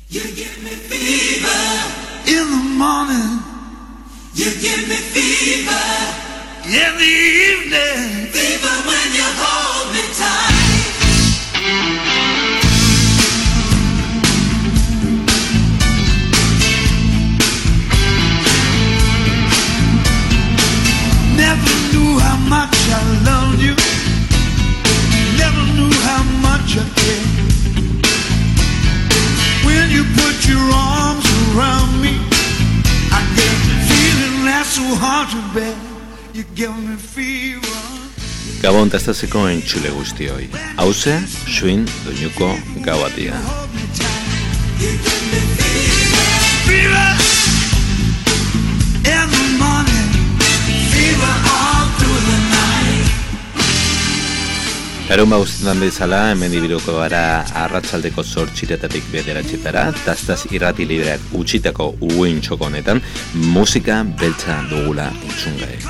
You give me fever in the morning. You give me fever in the evening. Fever when you hold me tight. Never knew how much I loved you. Never knew how much I cared. When you put your arms around me, I get the feeling that's so hard to bear. You give me fever. Gabon tastazeko entzule guztioi. Hauze, suin doinuko gauatia. Fever in the morning. Fever all through the night. Larun guztietan bezala, hemen ibiruko gara arratsaldeko 8:00 bederatzietara, tastaz irrati libreak utzitako uin txokonetan, musika beltza dugula entzungai.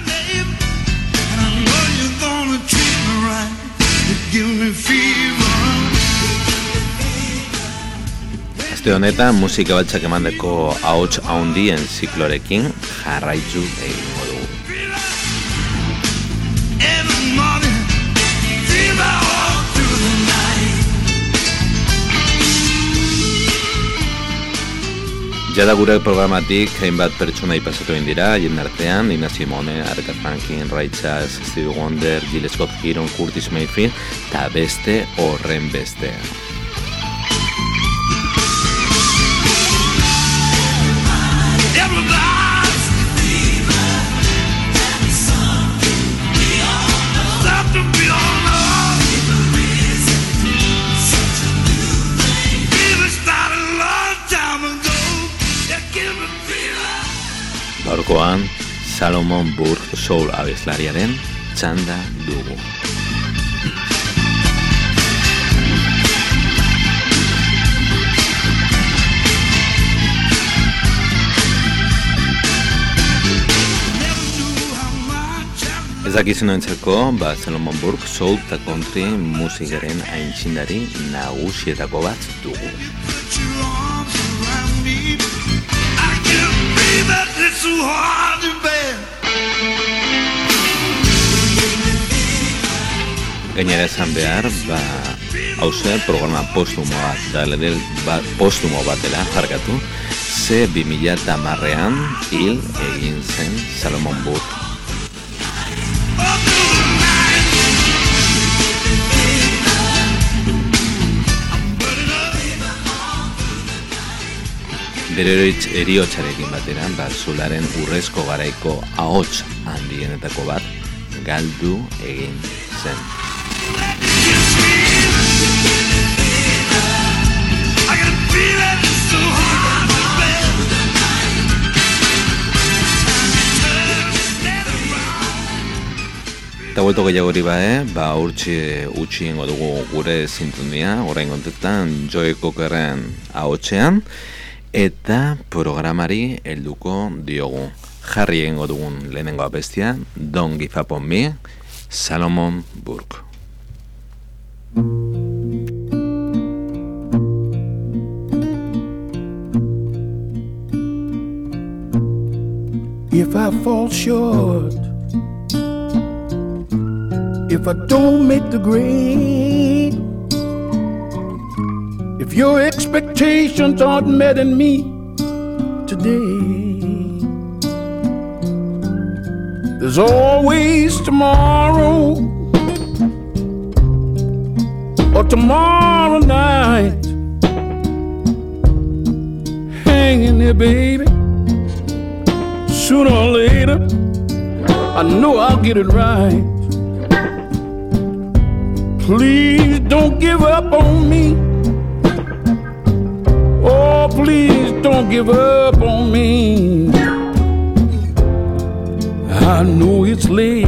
Aste honetan, musika beltzak emandako ahots handien ziklorekin jarraitu egingo dugu. Jada gure programatik hainbat pertsona ipasatu egin dira, haien artean Nina Simone, Aretha Franklin, Ray Charles, Stevie Wonder, Gil Scott-Heron, Curtis Mayfield eta beste horren beste. Gaurkoan, Salomon Burke soul abeslariaren txanda dugu. Ez dakizun entzako, Salomon Burke soul eta country musikaren aintzindari nagusietako bat dugu. Gainera esan behar, hauze programa postumo bat, daledel postumo batela jargatu, ze 2010an hil egin zen Salomon Burke. Bere eriotxarekin bateran, zularen urrezko garaiko ahots handienetako bat galdu egin zen. Eta buelto gehiagori urtsi utxiengo dugu gure sintonia, orain kontetan Joe Cockerren ahotsean, eta programari helduko diogu. Jarri egingo dugun lehenengo abestia, Don't Give Up On Me, Salomon Burke. If I fall short, if I don't make the grade, if your expectations aren't met in me today, there's always tomorrow, or tomorrow night. Hang in there, baby. Sooner or later, I know I'll get it right. Please don't give up on me. Oh, please don't give up on me. I know it's late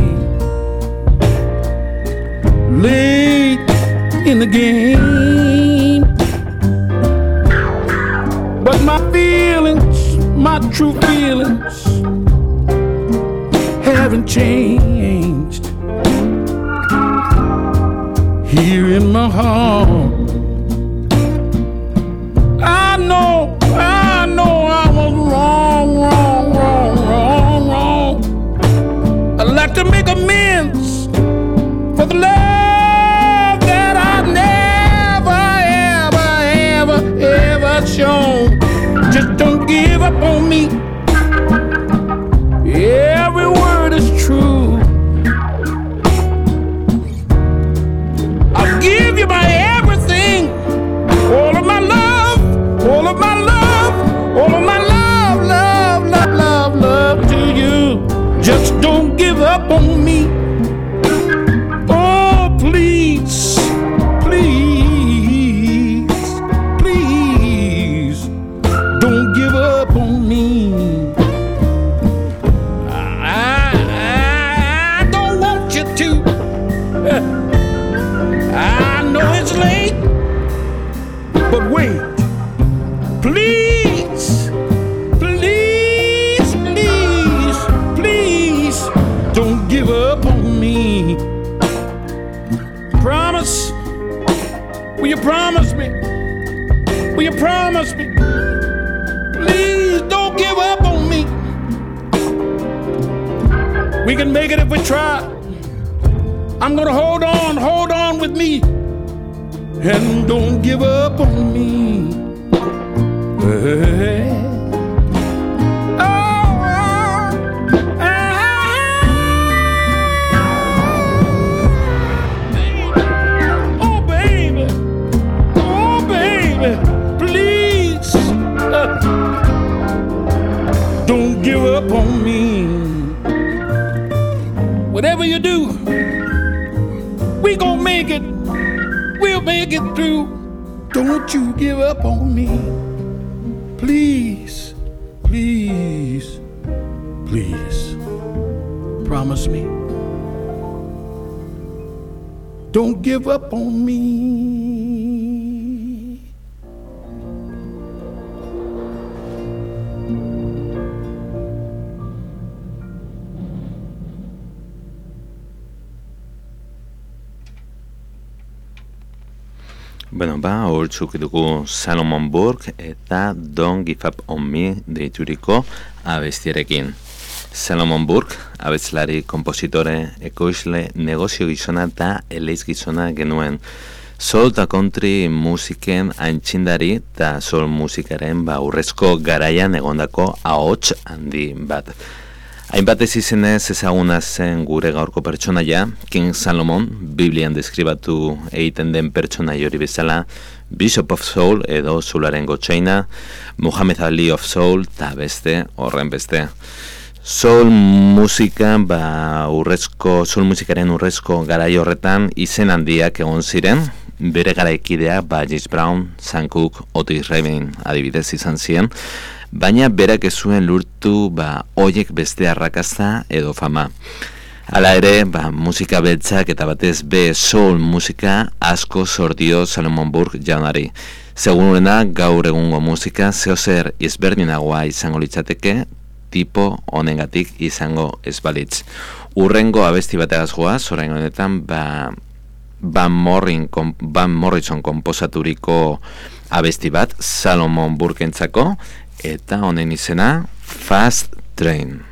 in the game, but my feelings, my true feelings haven't changed. Here in my heart, I like to make amends for the love that I never, ever shown. Just don't give up on me. Every word is true. I'll give you my everything, all of my love, all of my love, all of my love, love, love, love, love to you. Just don't give up on me. Oh, please, please, please, don't give up on me. I don't want you to. I know it's late, but wait. Please, please, please, please, don't give up on me. Promise, will you promise me? Will you promise me? Please don't give up on me. We can make it if we try. I'm gonna hold on with me. And don't give up on me. Oh baby, please, don't give up on me. Whatever you do, we gon' make it. We'll make it through. Don't you give up on me. Please, please, please, promise me. Don't give up on me. Bueno, hortzuk dugu Salomon Burke eta Don't Give Up On Me deituriko abestiarekin. Salomon Burke, abeslari, kompositore, ekoizle, negozio gizona eta eleiz gizona genuen. Soul eta country musiken aintzindari eta soul musikaren urrezko garaian egondako ahots handi bat. Hainbat ez izenez ezaguna zen gure gaurko pertsonaia, King Salomon, Biblian deskribatu egiten den pertsonaia hori bezala, Bishop of Soul edo Soularen gotzaina, Muhammad Ali of Soul eta beste, horren beste. Soul musika, soul musikaren urrezko garai horretan izen handiak egon ziren, bere garaikidea James Brown, Sam Cooke, Otis Redding adibidez izan ziren, baina berak ez zuen lortu hoiek beste arrakasta edo fama. Hala ere, musika beltzak eta batez soul musika asko zor dio Salomon Burke jaunari. Seguruena gaur egungo musika zeozer ezberdinagoa izango litzateke, tipo honengatik izango ez balitz. Urrengo abesti bategaz goaz, orain honetan Van Morrison konposaturiko abesti bat Salomon Burkentzako, eta honen izena Fast Train.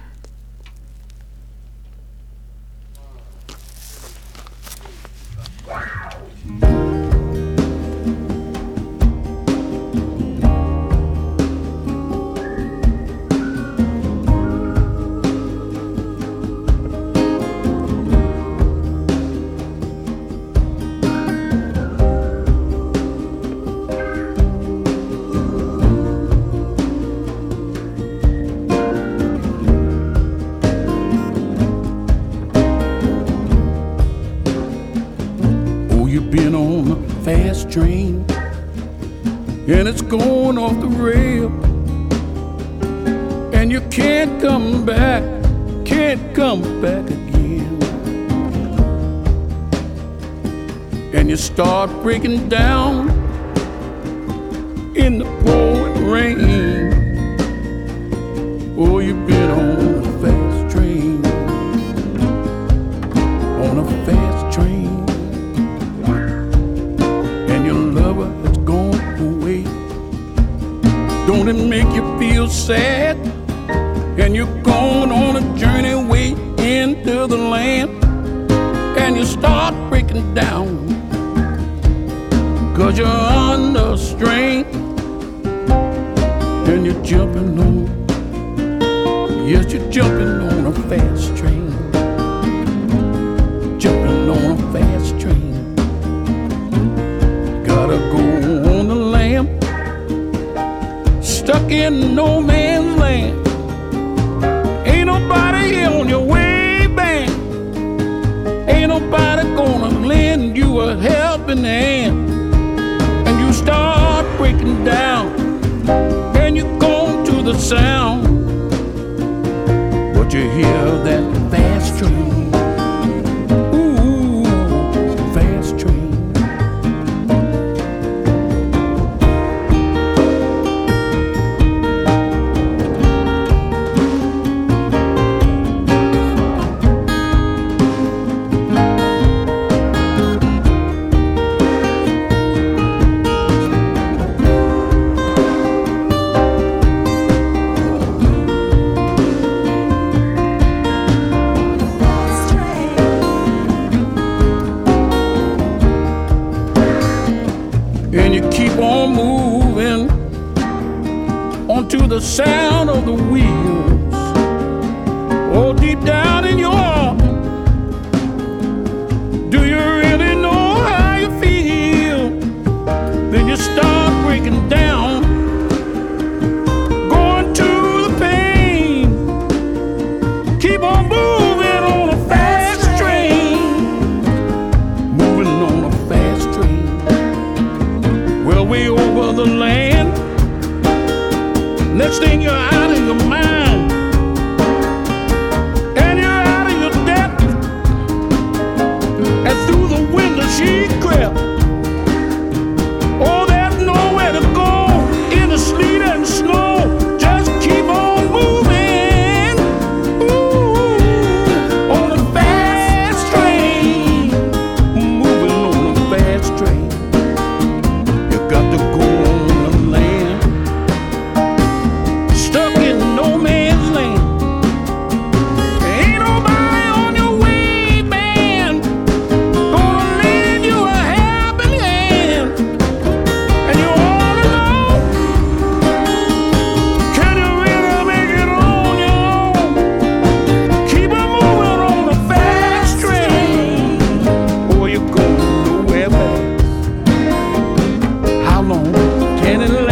Been on a fast train and it's going off the rail, and you can't come back again, and you start breaking down in the pouring rain. Oh, you've been on a fast train, on a fast train. Don't it make you feel sad? And you're going on a journey way into the land and you start breaking down, 'cause you're under strain and you're jumping on, yes, you're jumping on a fast train, jumping on a fast train. Gotta go on the lam, stuck in no man's land. Ain't nobody here on your way back. Ain't nobody gonna lend you a helping hand. And you start breaking down, and you go to the sound, but you hear that fast train. Ooh, fast train. To the sound of the wheels, oh, deep down in your heart, do you really know how you feel? Then you start breaking down, going to the pain. Keep on moving on a fast train, moving on a fast train. Well, way over the land, next thing you're out of your mind, and you're out of your depth, and through the window she crept. Oh, there's nowhere to go in the sleet and snow. Just keep on moving, ooh, on a fast train, moving on a fast train. You got to go on the land, stuck in no man's land. Ain't nobody on your way, man, gonna lend you a helping hand. And you're all alone. Can you really make it on your own? Keep on moving on a fast train, or you're going nowhere back. How long can it last?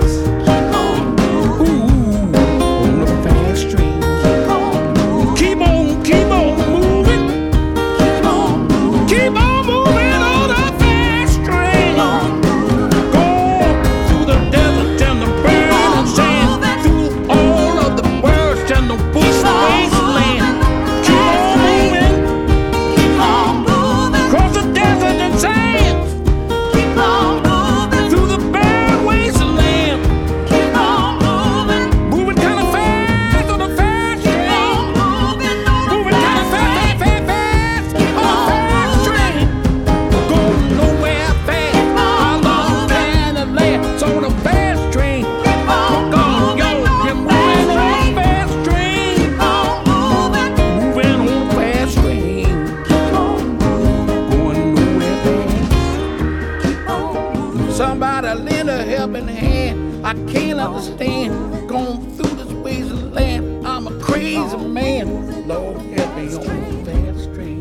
Somebody lend a helping hand. I can't understand. Going through this wasteland land. I'm a crazy man. Lord, help me on the fast train.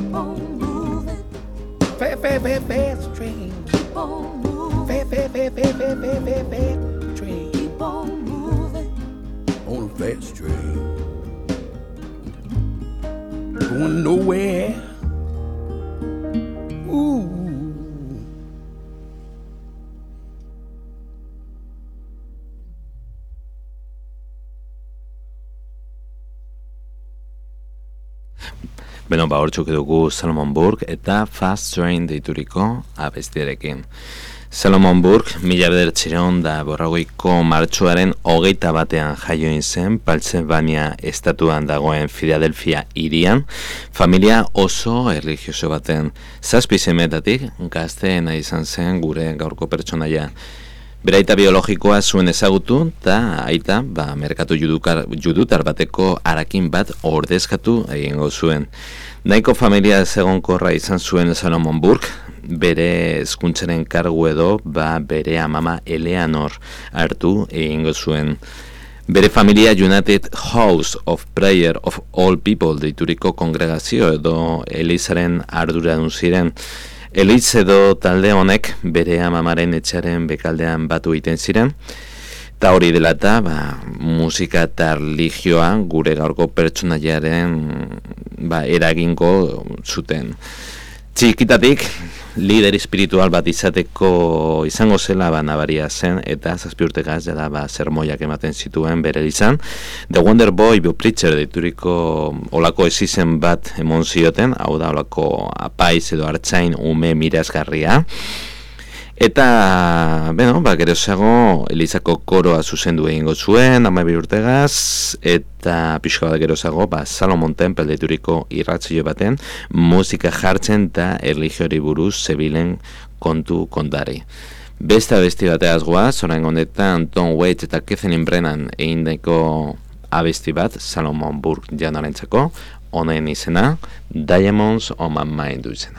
Fast, fast, fast, fast train. Fast, fast, fast, fast, fast, fast, fast, fast train. Keep on moving on a fast train. Going nowhere. Ooh. Beno, hortxuk dugu Salomon Burke eta Fast Train deituriko abestiarekin. Salomon Burke, 1940ko martxoaren 21 jaio zen Pennsylvania estatuan dagoen Philadelphia hirian, familia oso erlijioso baten. 7 semetatik gazteena izan zen gure gaurko pertsonaia. Bere aita biologikoa zuen ezagutu, eta aita, merkatu judutar bateko harakin bat ordezkatu egingo zuen. Nahiko familia ezegonkorra izan zuen Salomon Burke, bere hezkuntzaren kargu edo, bere amama Eleanor hartu egingo zuen. Bere familia United House of Prayer of All People deituriko kongregazio edo Elizaren arduradun ziren. Eliz edo talde honek bere amamaren etxearen bekaldean batu egiten ziren, eta hori dela eta musika eta religioa gure gaurko pertsonaiaren eragingo zuten. Txikitatik, lider espiritual bat izango zela nabaria zen, eta 7 urtegaz jada sermoiak ematen zituen bere izan. The Wonder Boy Preacher deituriko olako ezizen bat emon zioten, hau da olako apaiz edo hartzain ume mirazgarria. Eta, gerozago, Elizako koroa zuzendu egingo zuen, 12 urtegaz, eta pixka bat gerozago, Salomon Temple deituriko irratzio baten, musika jartzen eta erligiori buruz zebilen kontu kontari. Beste abesti bateaz goaz, orain honetan Tom Waits eta Kathleen Brennan egindako abesti bat, Salomon Burke janarentzako, honen izena, Diamonds on My Mind du izena.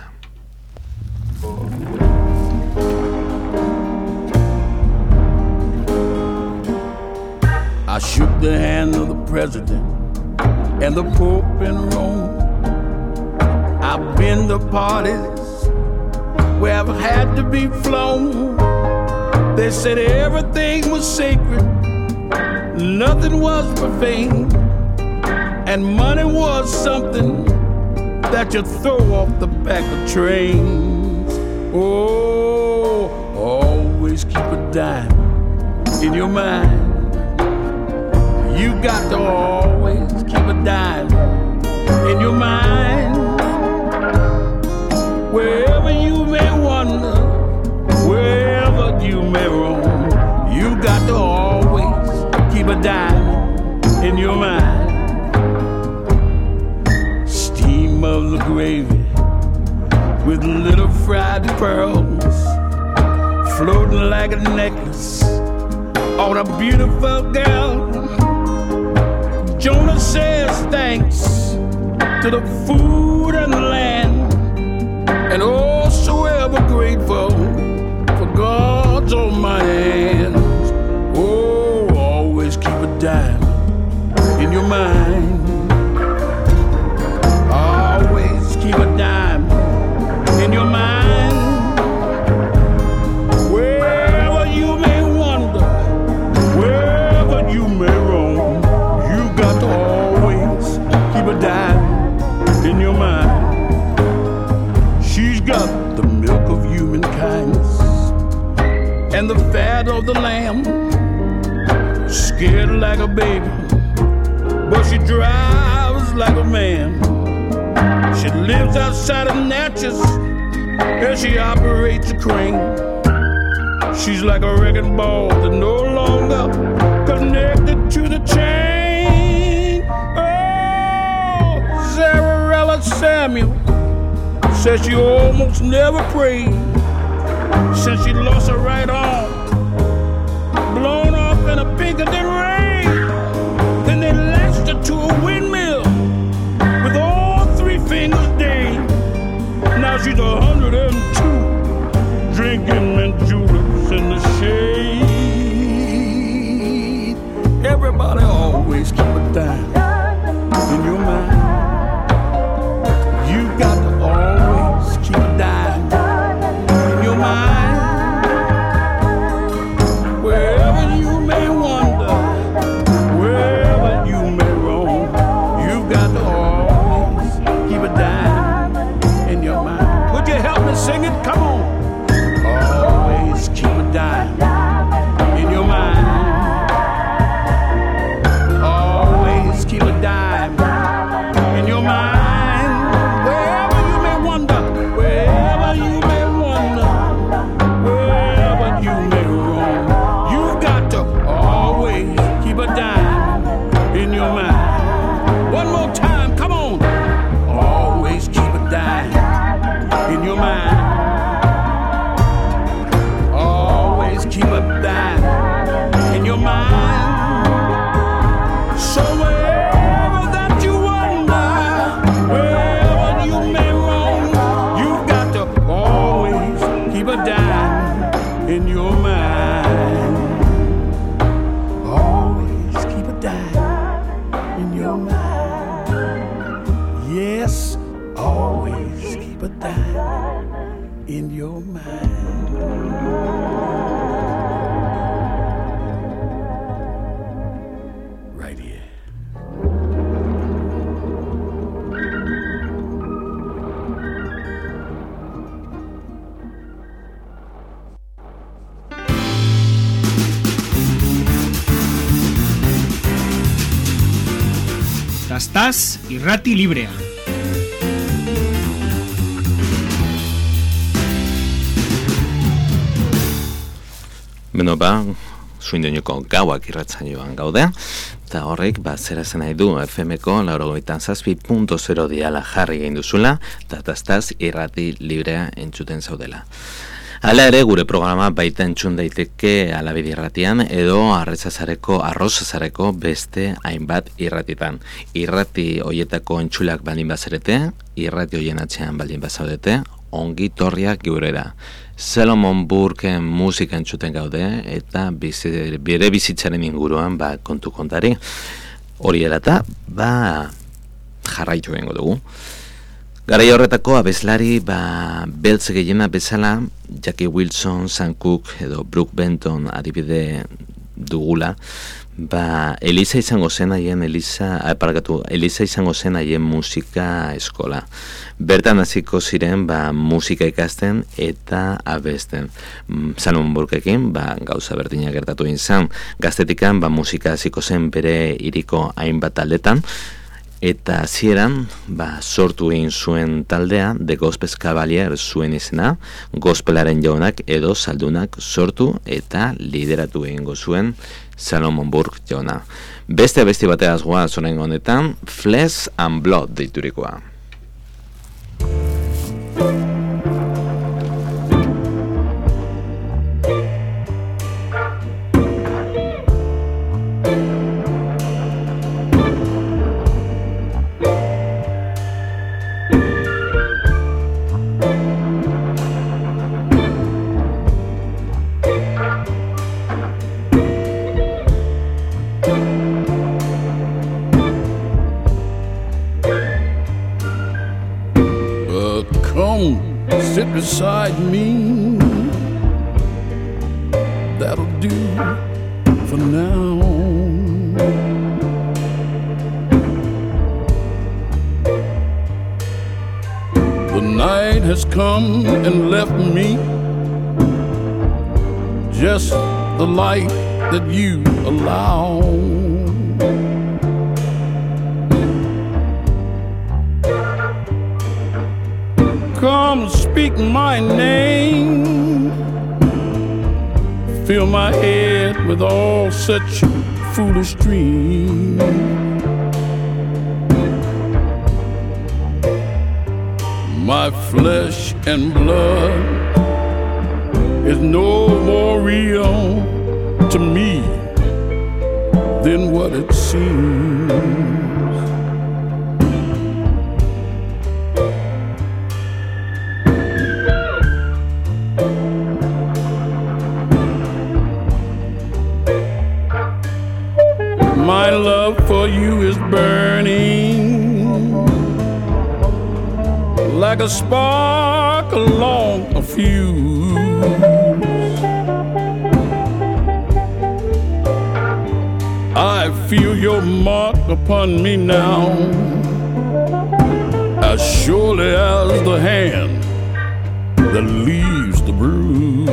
I shook the hand of the president and the Pope in Rome. I've been to parties where I've had to be flown. They said everything was sacred, nothing was profane, and money was something that you throw off the back of trains. Oh, always keep a dime in your mind. You got to always keep a dime in your mind. Wherever you may wander, wherever you may roam, you got to always keep a dime in your mind. Steam of the gravy with little fried pearls floating like a necklace on a beautiful girl. Jonah says thanks to the food and the land, and oh, so ever grateful for God's almighty hands. Oh, always keep a dime in your mind. Always keep a dime in your mind. Wherever you may wander, wherever you may roam, got to always keep a dime in your mind. She's got the milk of human kindness and the fat of the lamb. Scared like a baby, but she drives like a man. She lives outside of Natchez and she operates a crane. She's like a wrecking ball that no longer connected to the chain. Zarella Samuel says she almost never prayed since she lost her right arm, blown off in a Pinkerton rain. Then they lashed her to a windmill with all 3 fingers danged. Now she's 102, drinking mint juleps in the shade. Everybody always keep a dime in your mind. You got to always keep a dime in your mind. Wherever you may wander, wherever you may roam, you got to always keep a dime in your mind. Would you help me sing it? Come on. Always keep a dime in your mind. Always keep dime in your mind. Always keep a dime in your mind. Yes, always keep a dime in your mind. Right here. Estàs irrati librea. Beno suindoineko gauak irratsaioan gaude, eta horrek, zera zen nahi du FM-ko 97.0 diala jarri egin duzula, eta tastaz irrati librea entzuten zaudela. Hala ere, gure programa baita entzun daiteke Alabedi irratian edo Arrozazareko beste hainbat irratitan. Irrati hoietako entzulak baldin bazerete, irrati hoien atzean baldin bazaudete, ongi torriak geurera. Salomon Burken musika entzuten gaude eta bere bizitzaren inguruan kontu kontari. Hori erata, jarraitu egingo dugu. Garai horretako abeslari beltz gehiena bezala Jackie Wilson, Sam Cooke edo Brook Benton adibide dugula, Elisa izango zen haien musika eskola. Bertan hasiko ziren musika ikasten eta abesten. Salomon Burkekin gauza berdina gertatu izan. Gaztetikan musika hasiko zen bere hiriko hainbat taldetan. Eta hasieran sortu egin zuen taldea, The Gospel Cavalier zuen izena, gospelaren jaunak edo saldunak sortu eta lideratu egingo zuen Salomon Burke jauna. Beste abesti bateaz goaz oraingo honetan, Flesh and Blood deiturikoa. Sit beside me, that'll do for now. The night has come and left me just the light that you allow. Come speak my name, fill my head with all such foolish dreams. My flesh and blood is no more real to me than what it seems. My love for you is burning like a spark along a fuse. I feel your mark upon me now, as surely as the hand that leaves the bruise.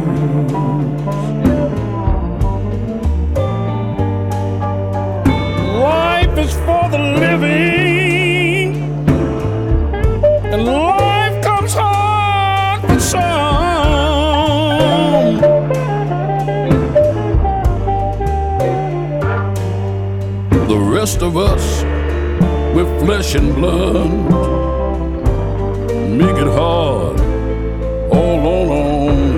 Life is for the living, and life comes hard for some. The rest of us, with flesh and blood, make it hard all on our own.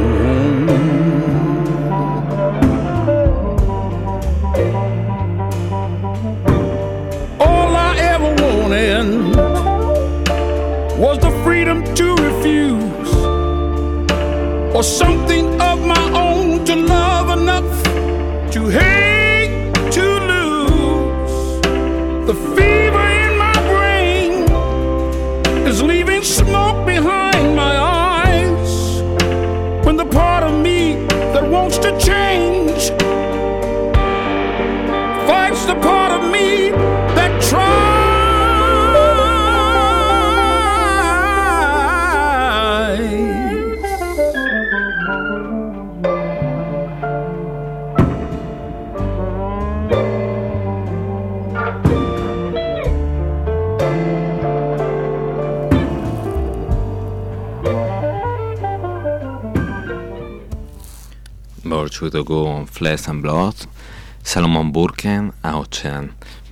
All I ever wanted was the freedom to refuse or something of my own to love enough to hate to lose. The fever in my brain is leaving smoke behind my eyes when the part of me that wants to change fights the part of me that tries. Bortxu dugu Flesh and Blood, Salomon Burken ahotsean.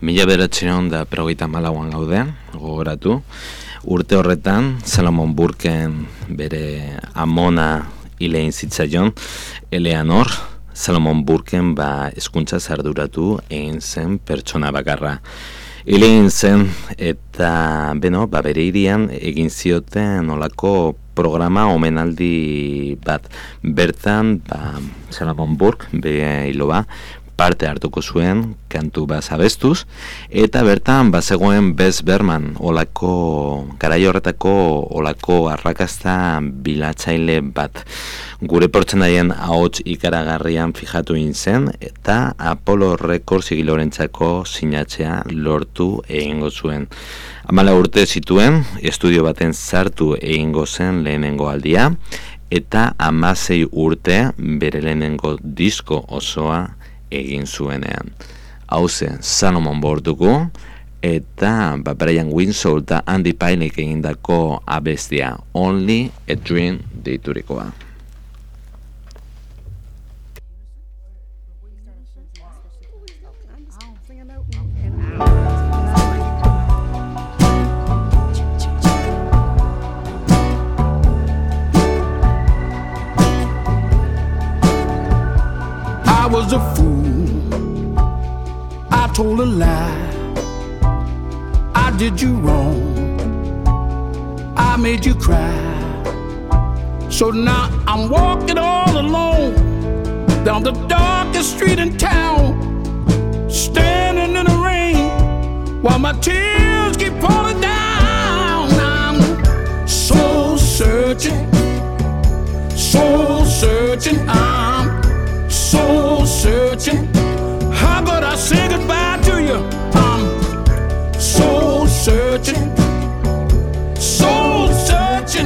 1984an gaude, gogoratu. Urte horretan, Salomon Burken bere amona hilein zitzaion, Eleanor. Salomon Burken hezkuntza arduratu egin zen pertsona bakarra. Hilein zen eta bere hirian egin zioten olako programa omenaldi bat. Bertan, Salomon Burke, bere hiloba, parte hartuko zuen kantu zabestuz, eta bertan bazegoen Bess Berman, olako garai horretako olako arrakasta bilatzaile bat. Gure portzendaien ahots ikaragarrian fijatu egin zen, eta Apollo Records igilorentzako sinatzea lortu egingo zuen. 14 urte zituen, estudio baten sartu egingo zen lehenengo aldia, eta 16 urte bere lehenengo disko osoa egin zuenean. Hauze, Salomon Burke eta Brian Winslow eta Andy Paynek egindako abestia, Only a Dream deiturikoa. I was a fool, I told a lie, I did you wrong, I made you cry. So now I'm walking all alone down the darkest street in town, standing in the rain while my tears keep falling down. I'm soul searching, I'm soul searching. How could I say goodbye to you? I'm soul searching, soul searching,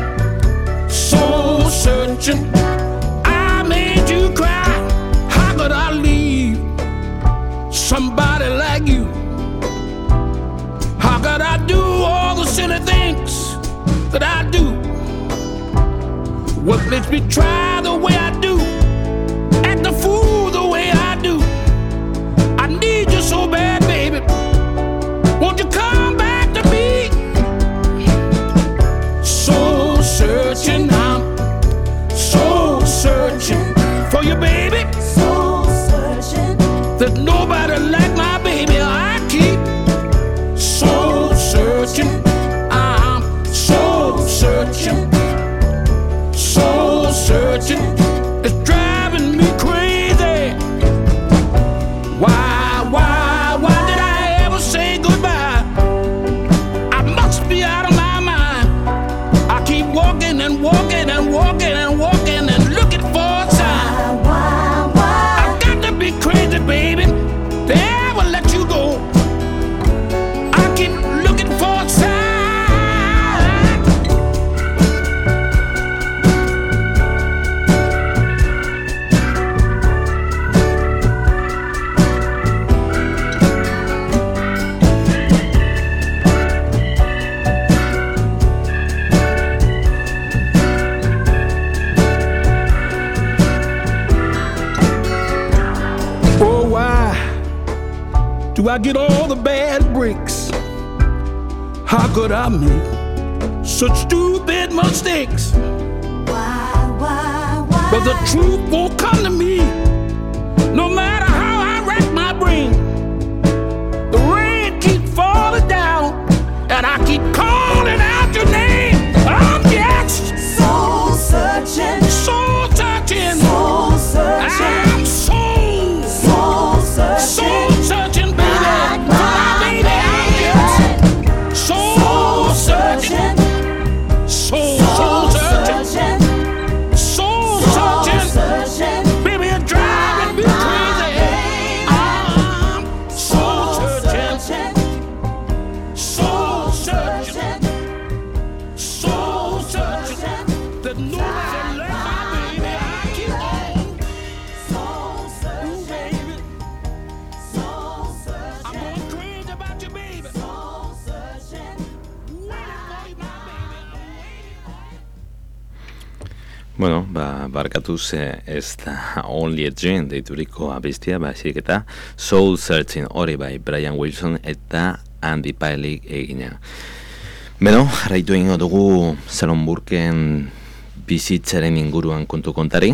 soul searching. I made you cry. How could I leave somebody like you? How could I do all the silly things that I do? What makes me try the way I do? The fool the way I do. I need you so bad, baby. Won't you come back to me? Soul searching, I'm soul searching for you, baby. Soul searching. There's nobody like my baby. I keep soul searching. I'm soul searching, soul searching. It's driving me crazy. Why did I ever say goodbye? I must be out of my mind. I keep walking and walking and walking and walking and looking for a sign. I got to be crazy, baby, to ever let you go. I keep looking for a sign. Do I get all the bad breaks? How could I make such stupid mistakes? Why? But the truth won't come to me, no matter how I rack my brain. The rain keeps falling down, and I keep calling out your name. I'm just soul searching, soul barkatu ze ez da Only a Dream deituriko abestia, baizik eta Soul Searching, hori bai, Brian Wilson eta Andy Pailik egina. Beno, jarraitu egingo dugu Sharon Burken bizitzaren inguruan kontu kontari.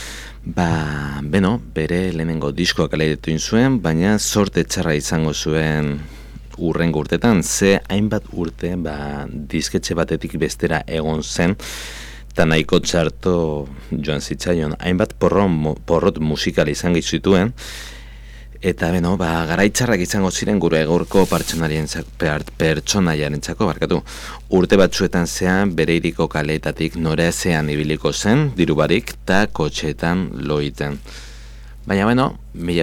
Bere lehenengo diskoak kaleratu zuen, baina sorte txarra izango zuen urrengo urtetan, ze hainbat urte disketxe batetik bestera egon zen, eta nahiko txarto joan zitzaion, hainbat porrot musikal izan zituen, eta garaitzarrak izango ziren gure egurko pertsonaiarentzako, urte batzuetan zean bere hiriko kaleetatik noraezean ibiliko zen, dirubarik eta kotxeetan loiten. Baina,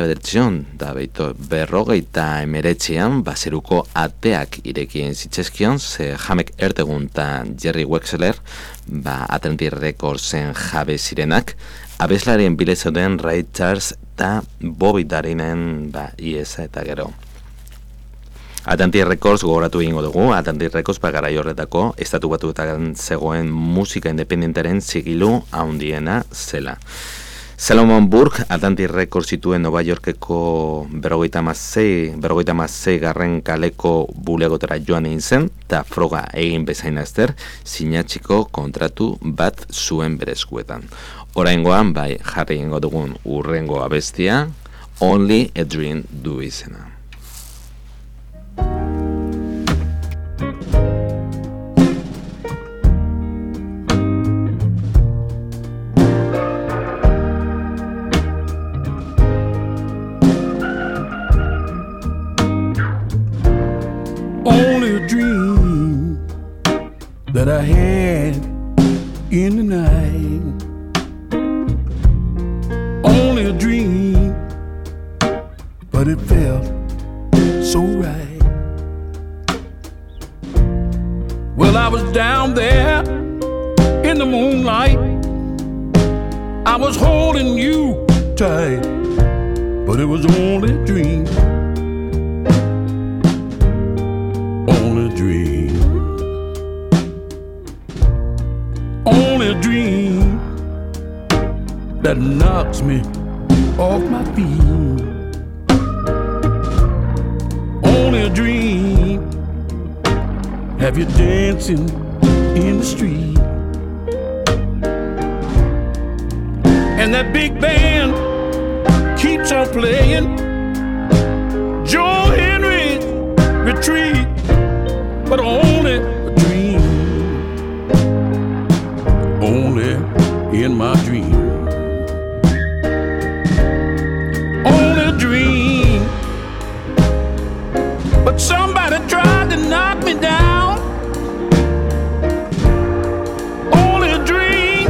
1959an bazeruko ateak irekien zitzezkion, ze Jamek Ertegun eta Jerry Wexler, Atlantic Recordsen jabe zirenak, abeslarien bile zeuden Ray Charles eta Bobby Darinen iesa eta gero. Atlantic Records gogoratu egingo dugu, Atlantic Records garai horretako estatu batuetan zegoen musika independentaren zigilu handiena zela. Salomon Burke Atlantic Records zituen Nova Yorkeko 56 garren kaleko bulegotara joan egin zen, eta froga egin bezain azter, sinatxiko kontratu bat zuen berezkuetan. Oraingoan, jarri egingo dugun urrengo abestia, Only a Dream du izena. That I had in the night, only a dream, but it felt so right. Well, I was down there in the moonlight, I was holding you tight, but it was only a dream, only a dream. Only a dream that knocks me off my feet. Only a dream have you dancing in the street. And that big band keeps on playing Joe Henry's Retreat, but only a dream. Only in my dream, only a dream. But somebody tried to knock me down. Only a dream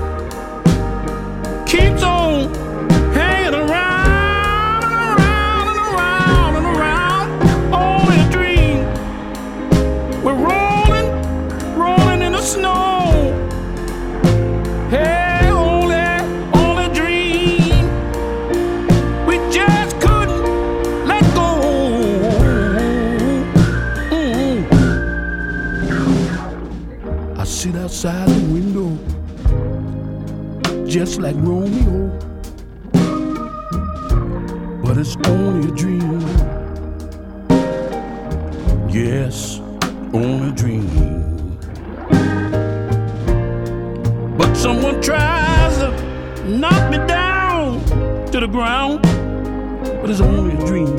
keeps on hanging around and around and around and around. Only a dream. We're rolling in the snow. Hey, only dream. We just couldn't let go. I sit outside the window, just like Romeo, but it's only a dream. Yes, only a dream. Someone tries to knock me down to the ground, but it's only a dream.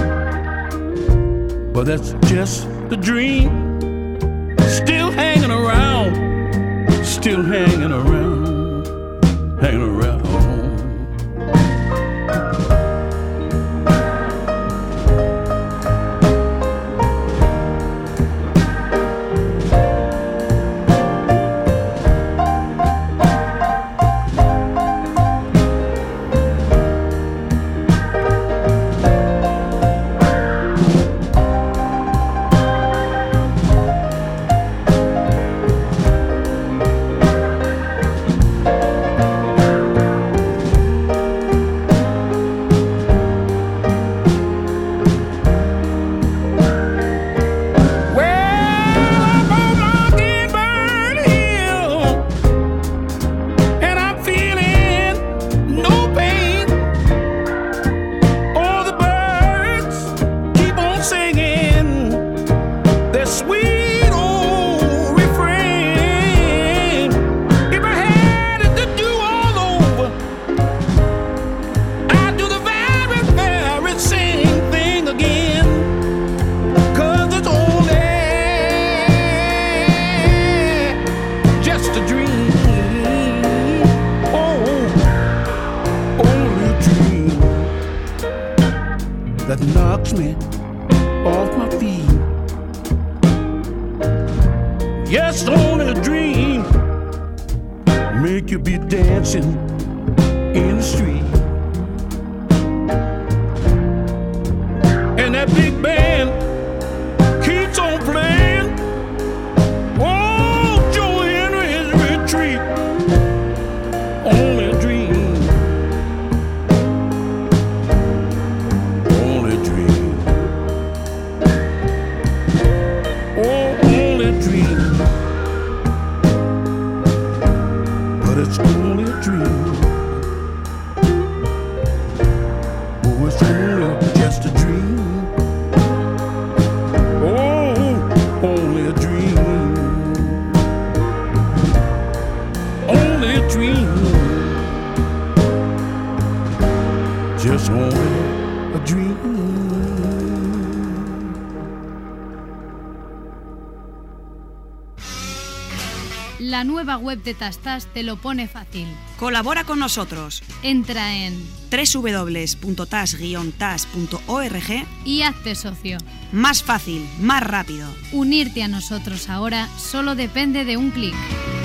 But that's just the dream, still hanging around, still hanging around, hanging around. knocks me off my feet. Yes, only a dream make you be dancing in the street. And that big band keeps on playing. Oh, Joe Henry's retreat. Only a dream. Only a dream. Oh, only a dream. But it's only a dream. Oh, it's only just a dream. Oh, only a dream. Only a dream. Just only a dream. La nueva web de Tastas te lo pone fácil. Colabora con nosotros. Entra en www.tas-tas.org y hazte socio. Más fácil, más rápido. Unirte a nosotros ahora solo depende de un clic.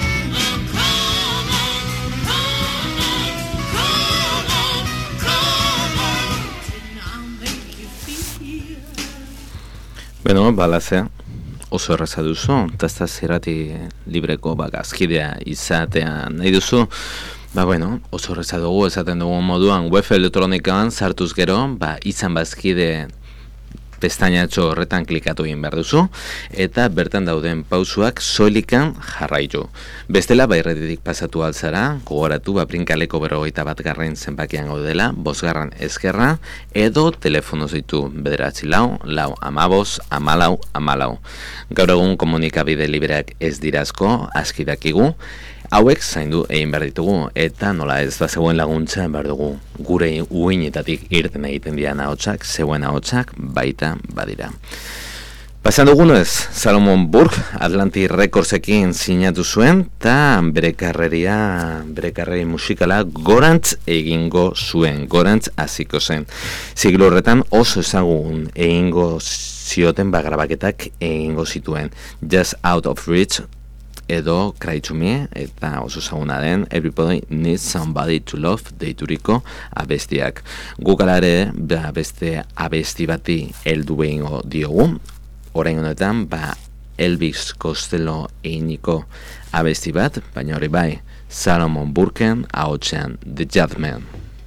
Beno, balazea, oso erraza duzu, Tastaz irrati libreko gazkidea izatea nahi duzu, oso erraza dugu esaten dugu moduan web elektronikoan sartuz gero, izan bazkide pestainatxo horretan klikatu egin behar duzu, eta bertan dauden pausuak soilikan jarraitu. Bestela, irratitik pasatu altzara, gogoratu, prinkaleko 51 zenbakian gaudela, 5 ezkerra, edo telefonoz ditu 9 4 5 4 14. Gaur egun komunikabide libreak ez dirazko, aski dakigu, hauek zaindu egin behar ditugu, eta nola ez zeuen laguntza behar dugu. Gure uinetatik irten egiten dian ahotsak, zeuen ahotsak baita badira. Pasan dugunez, Salomon Burke Atlantic Recordsekin sinatu zuen, eta bere karreri musikala gorantz egingo zuen, gorantz hasiko zen. Siglo horretan oso ezagun egingo zioten grabaketak egingo zituen. Just Out of Reach, edo Cry to Me, eta oso ezaguna den Everybody Needs Somebody to Love deituriko abestiak. Gukalare beste abesti bati heldu behingo diogu. Orain honetan, Elvis Costello eginiko abesti bat, baina hori bai, Salomon Burken ahotsean The Judgment.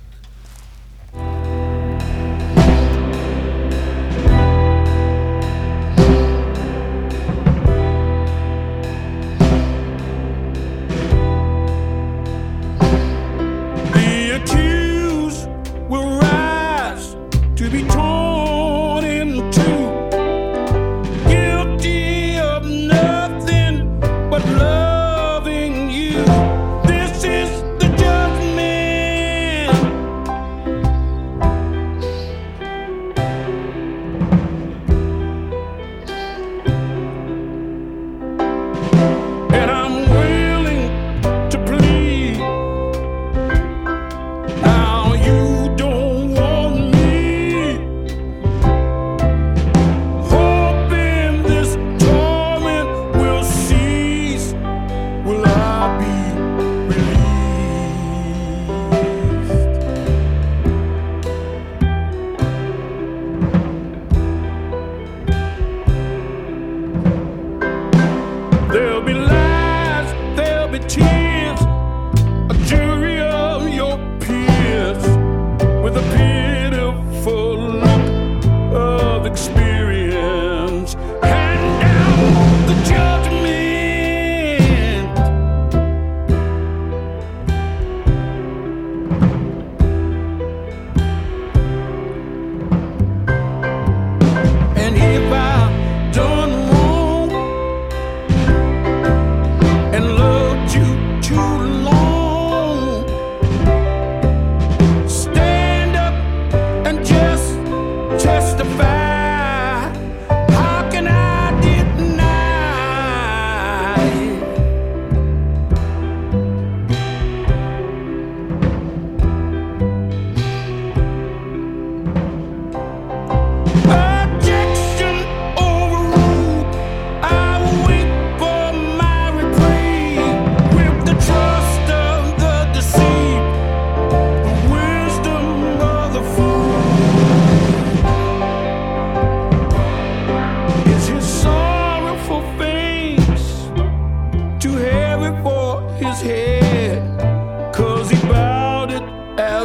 The accused will rise to be torn in two. Guilty of nothing but loving you. This is the judgment.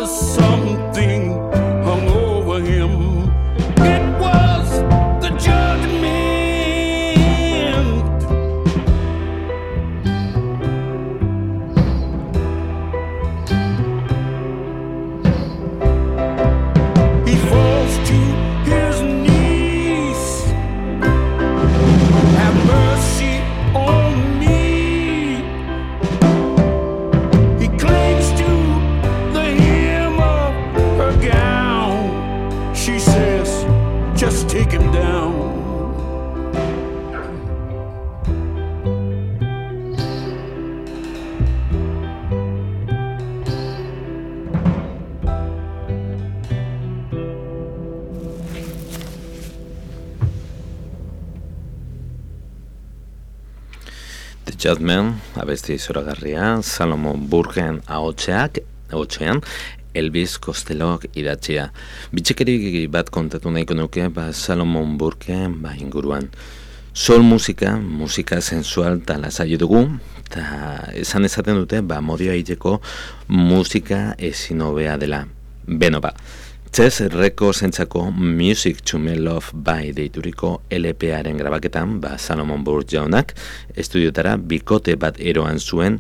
was something hung over him. It was the judgment. He falls to his knees. Have mercy on me. He clings to the hem of her gown. She says, just take him down. The Judgment, abesti zoragarria, Salomon Burken ahotsean, Elvis Costellok idatzia. Bitxikeri bat kontatu nahiko nuke, Salomon Burken inguruan. Soul musika sensual eta lasai dugu, eta esaten dute, modioa egiteko musika ezin hobea dela. Beno Chess Records entzako Music to Me Love By deituriko LP-aren grabaketan, Salomon Burke jaunak estudiotara bikote bat eroan zuen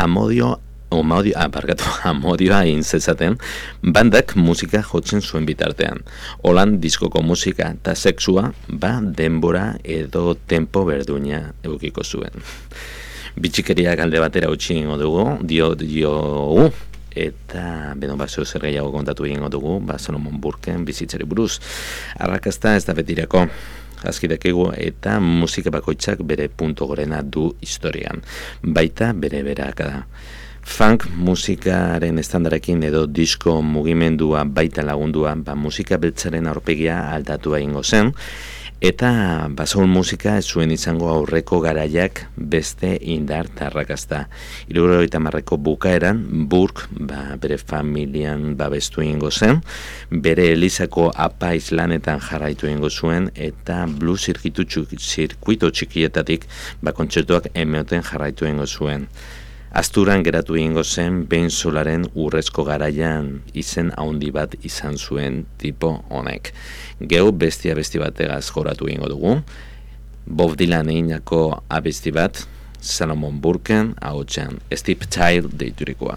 amodioa intzezaten, bandak musika jotzen zuen bitartean. Holan diskoko musika eta sexua, denbora edo tempo berduina edukiko zuen. Bitxikeriak alde batera utzi egingo dugu, dio eta zeu zer gehiago kontatu egingo dugu, Salomon Burken bizitzari buruz. Arrakasta ez da betirako, azkidakigu, eta musika bakoitzak bere punto gorena du historian, baita bere berak da. Funk musikaren estandarekin edo disko mugimendua baita lagundua, musika beltzaren aurpegia aldatu egingo zen, eta soul musika ez zuen izango aurreko garaiak beste indar tarrakazta. 70ko bukaeran, Burke bere familian babestu egingo zen, bere elizako apaiz lanetan jarraitu egingo zuen, eta blues zirkuito txikietatik kontzertuak ematen jarraitu egingo zuen. Asturan geratu egingo zen behin solaren urrezko garaian izen haundi bat izan zuen tipo honek. Geu besti bategaz joratu egingo dugu. Bob Dylan eginako abesti bat, Salomon Burken ahotsean, Steve Child deiturikoa.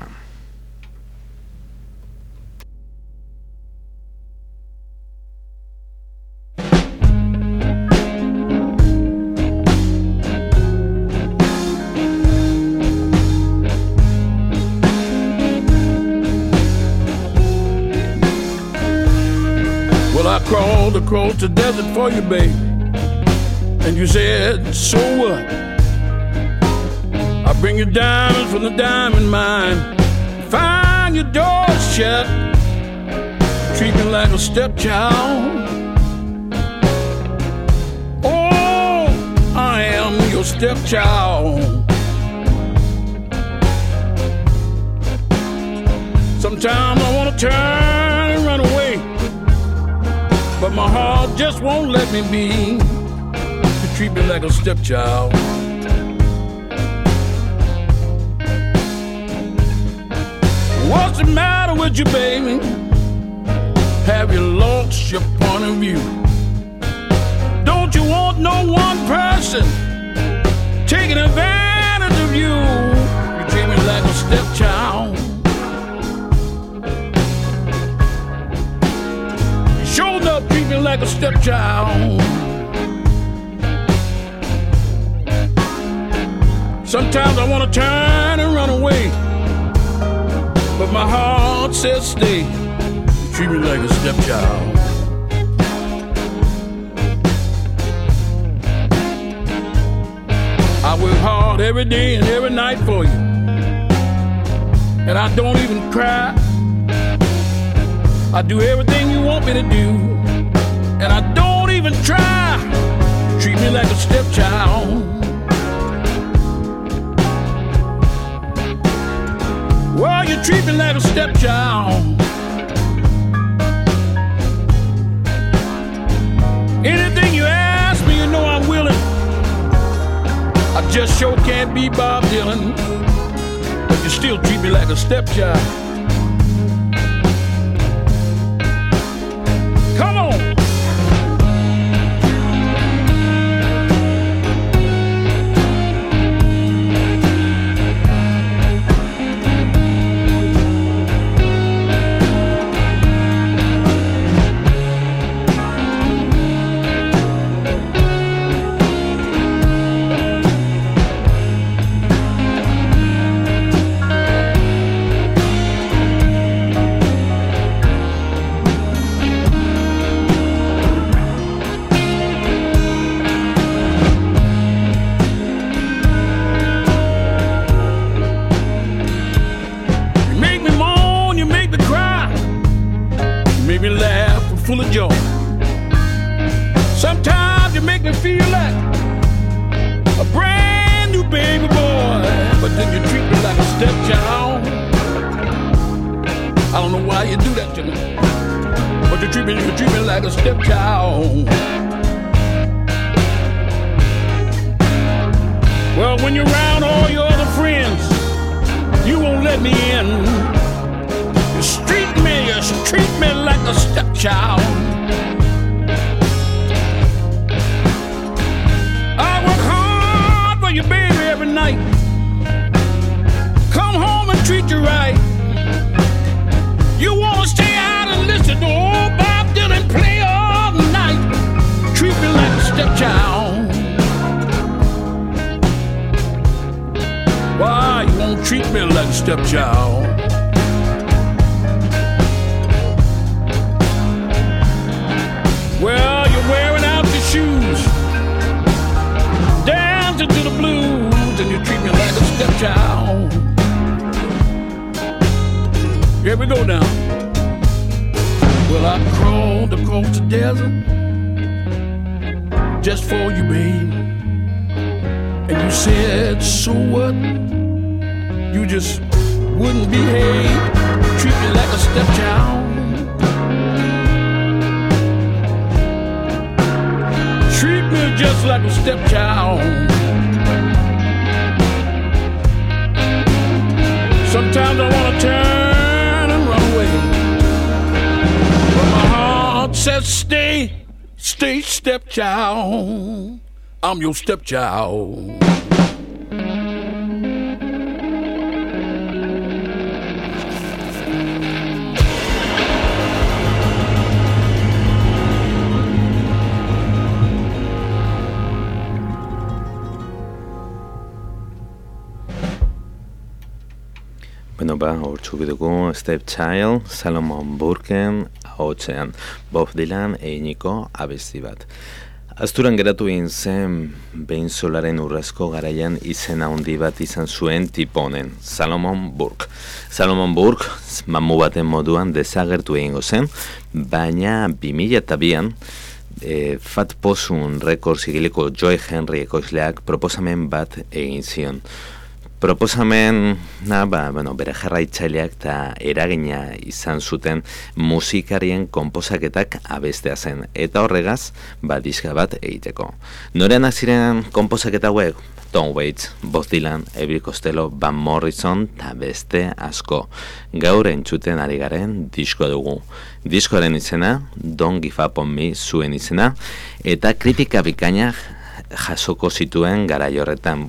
I crawled across the desert for you, babe, and you said, so what? I bring you diamonds from the diamond mine, find your door shut, treat me like a stepchild. Oh, I am your stepchild. Sometimes I want to turn and run away, but my heart just won't let me be. You treat me like a stepchild. What's the matter with you, baby? Have you lost your point of view? Don't you want no one person taking advantage of you? You treat me like a stepchild. Showed up, treat me like a stepchild. Sometimes I want to turn and run away, but my heart says stay. You treat me like a stepchild. I work hard every day and every night for you, and I don't even cry. I do everything you want me to do, and I don't even try. You treat me like a stepchild. Well, you treat me like a stepchild. Anything you ask me, you know I'm willing. I just sure can't be Bob Dylan, but you still treat me like a stepchild. full of joy. Sometimes you make me feel like a brand new baby boy, but then you treat me like a stepchild. I don't know why you do that to me, but you treat me like a stepchild. Well, when you're around all your other friends, you won't let me in. You treat me like a stepchild. I work hard for you, baby, every night. Come home and treat you right. You wanna stay out and listen to old Bob Dylan play all night. Treat me like a stepchild. Why you won't treat me like a stepchild? Well, you're wearing out your shoes, dancing to the blues, and you treat me like a stepchild. Here we go now. Well, I crawled across the desert just for you, babe. And you said, so what? You just wouldn't behave, treat me like a stepchild. Treat me just like a stepchild. Sometimes I wanna turn and run away, but my heart says stay, stay stepchild. I'm your stepchild. Bueno, hortzu bidugu Stepchild, Salomon Burken ahotsean, Bob Dylan eginiko abesti bat. Azturan geratu egin zen behin solaren urrezko garaian izen handi bat izan zuen tipo honen, Salomon Burke. Salomon Burke, mamu baten moduan desagertu egingo zen, baina 2002an Fat Possum Records igiliko Joe Henry ekoizleak proposamen bat egin zion. Proposamen, bere jarraitzaileak eta eragina izan zuten musikarien konposaketak abestea zen, eta horregaz, diska bat egiteko. Norean ziren konposaketa hauek? Tom Waits, Bob Dylan, Elvis Costello, Van Morrison, eta beste asko. Gaur entzuten ari garen diskoa dugu. Diskoaren izena, Don't Give Up On Me zuen izena, eta kritika bikainak jasoko zituen garai horretan,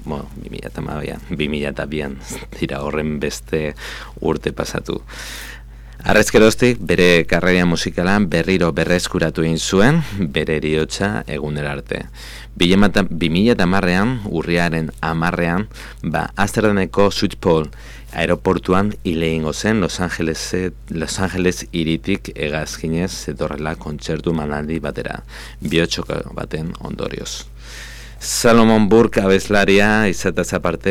2002an, dira horren beste urte pasatu. Arrezkeroztik, bere karreria musikalan berriro berreskuratu egin zuen, bere heriotza egunera arte. 2010an, urriaren 10ean, Amsterdameko Schiphol aeroportuan hil egingo zen Los Angeles hiritik hegazkinez zetorrela kontzertu manaldi batera, bihotxoka baten ondorioz. Salomon Burke abeslaria izatez aparte,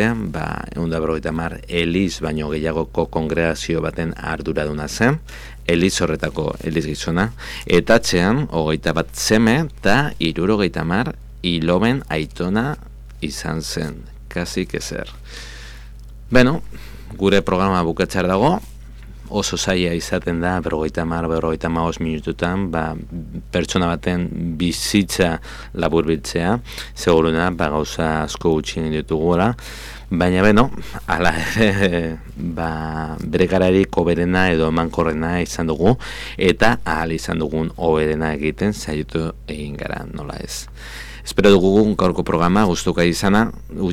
150 eliz baino gehiagoko kongregazio baten arduraduna zen, eliz horretako eliz gizona, eta atzean 21 seme eta 70 iloben aitona izan zen, kasik ezer. Beno, gure programa bukatzar dago, oso zaila izaten da 50-55 minututan pertsona baten bizitza laburbiltzea, seguruna gauza asko gutxien ditugula, baina hala ere bere gararik hoberena edo emankorrena izan dugu, eta ahal izan dugun hoberena egiten saiatu egin gara, nola ez. Espero dugu gaurko programa gustuko izan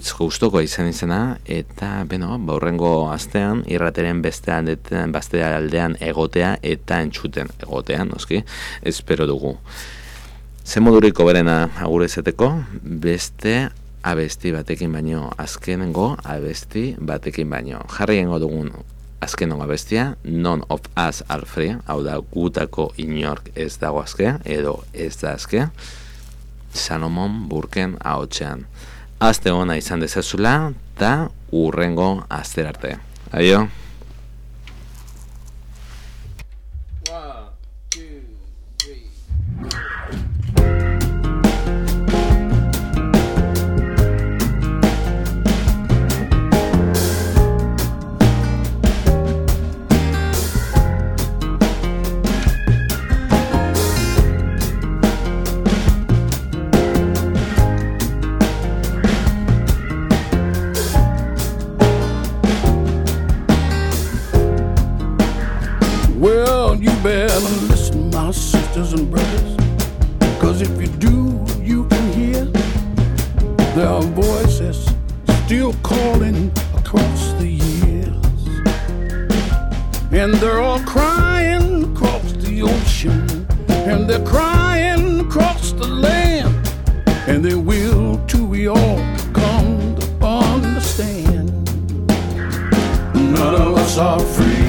izana, eta horrengo astean irrateren beste aldean egotea eta entzuten egotea, noski, espero dugu. Ze moduriko berena agur ezeteko, beste abesti batekin baino, azkenengo abesti batekin baino. Jarri gengo dugun azkenengo abestia, None of Us Are Free, hau da gutako inork ez dago azkea, edo ez da azkea, Salomon Burken ahotsean. Aste ona izan dezazula, eta urrengo aster arte. Aio! Well, you better listen, my sisters and brothers, 'cause if you do, you can hear there are voices still calling across the years, and they're all crying across the ocean, and they're crying across the land, and they will till we all come to understand. None of us are free.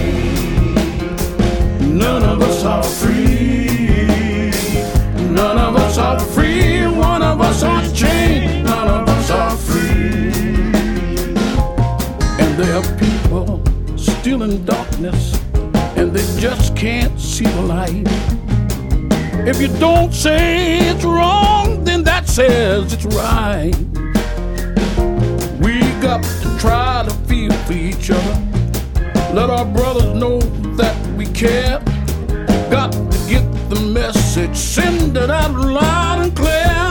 None of us are free. None of us are free. One of us are chained. None of us are free. And there are people still in darkness, and they just can't see the light. If you don't say it's wrong, then that says it's right. We got to try to feel for each other. Let our brothers know that we care. Got to get the message, send it out loud and clear.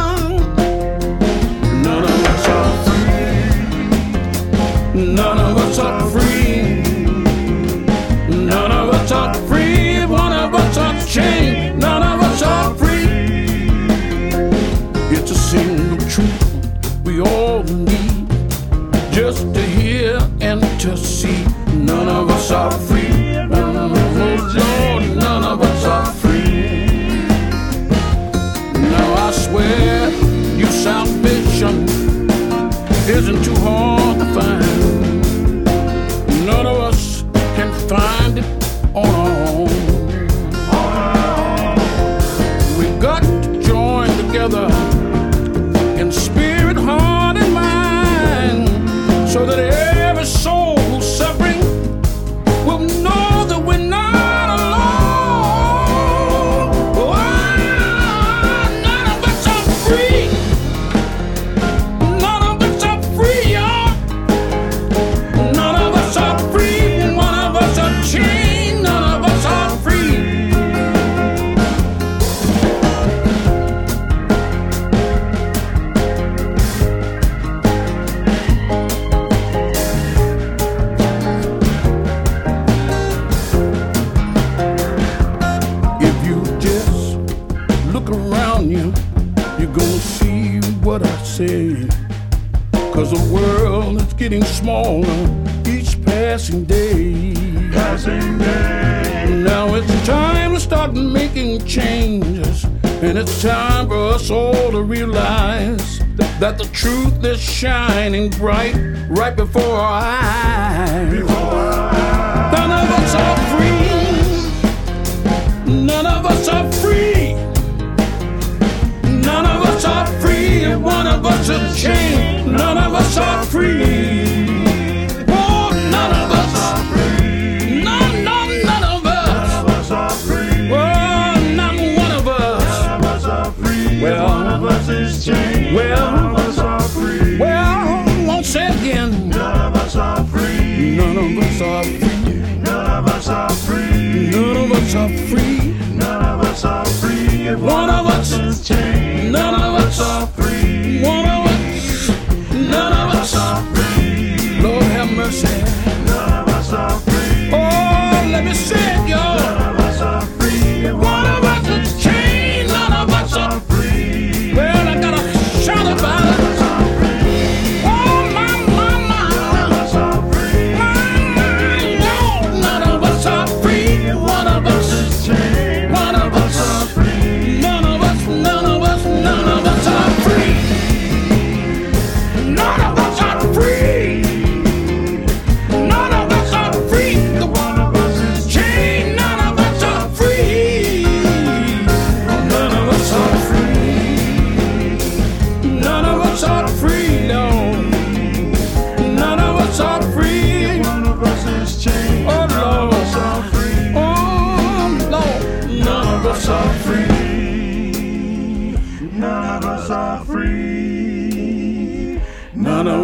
None of us are free. None of us are free. None of us are free. One of us are chained. None of us are free. It's a single truth we all need, just to hear and to see. None of us are free. Lord, none of us are free. Now I swear your salvation isn't too hard to find. None of us can find it on our own. We got to join together in spirit, heart, and mind, so that every soul who's suffering will know that we're not alone. Oh, none of us are free. None of us are free, y'all. None of us are free. One of us are chained. None of us are free. If you just look around you, you're gonna see what I say. 'Cause the world is getting smaller each passing day. Now it's time to start making changes, and it's time for us all to realize that the truth is shining bright right before our eyes. None of us are free. None of us are free. None of us are free. One of us is chained. None of us are free. Oh, none of us are free. None of us. None of us are free. Oh, not one of us. None of us are free. Well, one of us is chained. Well, none of us are free. Well, won't say again. None of us are free. None of us are free. None of us are free. None of us are free. None of us are free. One of us is chained. None of us are free. One of us. None of us are free. Lord have mercy. None of us are free. Oh, let me say it, y'all. None of us are free. One of us is chained. None of us are free. Well, I gotta shout about it. Oh, my. None of us are free. None of us are free. One of us is chained. One of us are free. None of us.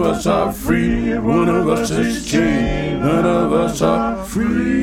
us are free. One of us is chained. None of us are free.